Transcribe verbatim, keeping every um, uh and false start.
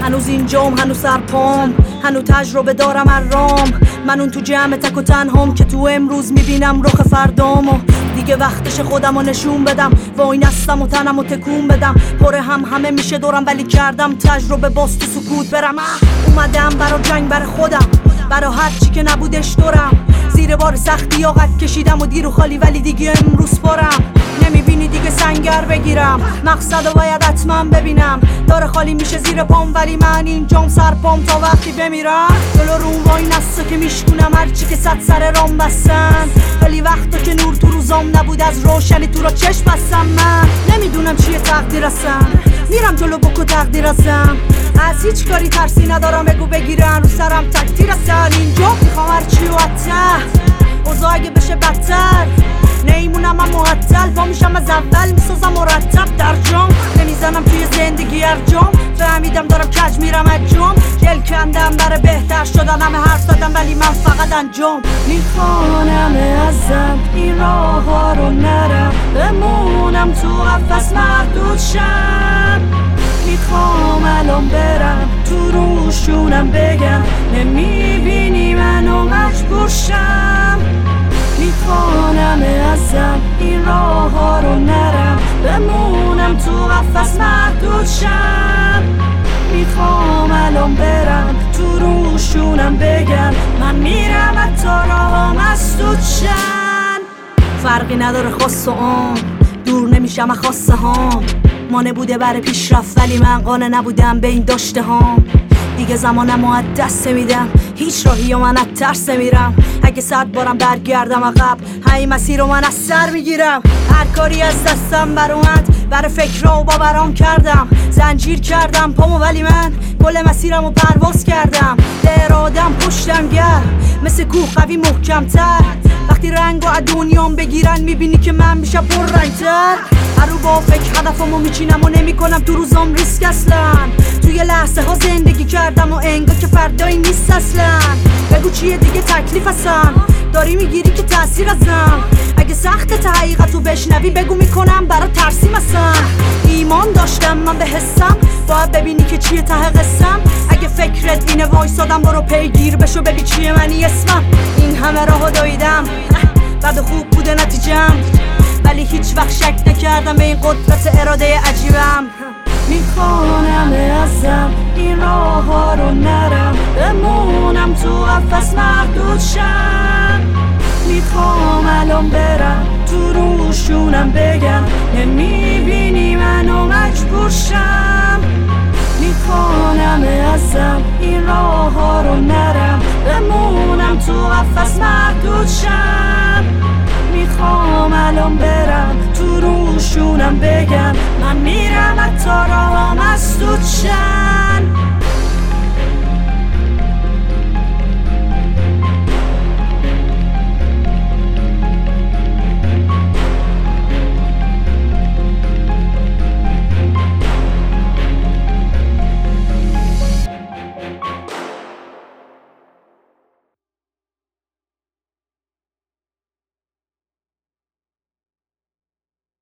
هنوز اینجام، هنوز سرپام، هنوز تجربه دارم ارام. من اون تو جمع تک و تنهام که تو امروز میبینم رخ فردامو. دیگه وقتش خودمو نشون بدم، وای نستم و تنمو تکون بدم. پر هم همه میشه دورم ولی کردم تجربه باز تو سکوت برم. اومدم برا جنگ برا خودم، برا هر چی که نبودش دورم. زیر بار سختی یا قد کشیدم و دیر و خالی ولی دیگه امروز پرم. نمیبینی دیگه سنگر بگیرم، مقصد رو باید حتما ببینم. داره خالی میشه زیر پام ولی من اینجام سرپام تا وقتی بمیرم. جلو روم وای نستا که میشکونم هرچی که صد سر رام بستن. ولی وقتا که نور تو روزام نبود از روشنی تو را چشم بستم. من نمیدونم چیه تقدیر هستم، میرم جلو بکو تقدیر هستم. از هیچ کاری ترسی ندارم، بگو بگیرن رو سرم تکتیر هستن. اینجا میخوام هرچی و حتی اوضاع اگه بشه بدتر نیمونم من معطل. پا میشم از اول میسازم مرتب در جام. نمیزنم توی زندگی هر جام، فهمیدم دارم کج میرم انجام. گل کندم برای بهتر شدن، همه حرف دادم ولی من فقط انجام. میخوانم ازم این راه ها رو نرم، بمونم تو قفس محدود شم. میخوام الان برم تو روشونم بگم نمیبینی منو مجبور شم. میخوانم ازم این راه ها رو نرم، بمونم تو قفس محدود شم. میخوام الان برم تو روشونم بگم من میرم حتی راها مسدود شن. فرقی نداره خاص و عام، دور نمیشم خواسته هام. ما نبوده برای پیشرفت ولی من قانع نبودم به این داشته هام. دیگه زمانم رو از دست میدم، هیچ راهی و من از ترس میرم. اگه صد بارم برگردم عقب همین مسیر رو من از سر میگیرم. هر کاری از دستم بر اومد برای فکرها و باورام کردم. زنجیر کردم پامو ولی من کل مسیرم رو پرواز کردم. به ارادم پشتم گرم مثل کوه قوی محکم تر. وقتی رنگ و از دنیام بگیرن میبینی که من میشم پر رنگ تر. هر رو با فکر هدفمو میچینم و نمی کنم تو روزام ریسک اصلا. توی لحظه ها زندگی کردم و انگار که فردایی نیست اصلا. بگو چیه دیگه تکلیف هستم، داری میگیری که تأثیر ازم. اگه سخت تا حقیقتو بشنوی بگو میکنم برا ترسیم هستم. ایمان داشتم من به حسم، باید ببینی که چیه ته قسم. اگه فکرت اینه وایسادم برو پیگیر بشو ببین چیه منی اسمم. این همه راهو دویدم بعد خوب بوده نتیجم، ولی هیچ وقت شک نکردم به این قدرت اراده عجیبم. میخوانم ازم این راه ها رو نرم، بمونم تو قفس محدود شم. میخوام الان برم تو روشونم بگم نمیبینی منو مجبور شم. میخوانم ازم این راه ها رو نرم، بمونم تو قفس محدود شم. میخوام الان برم تو روشونم بگم من میرم حتی راها مسدود شم.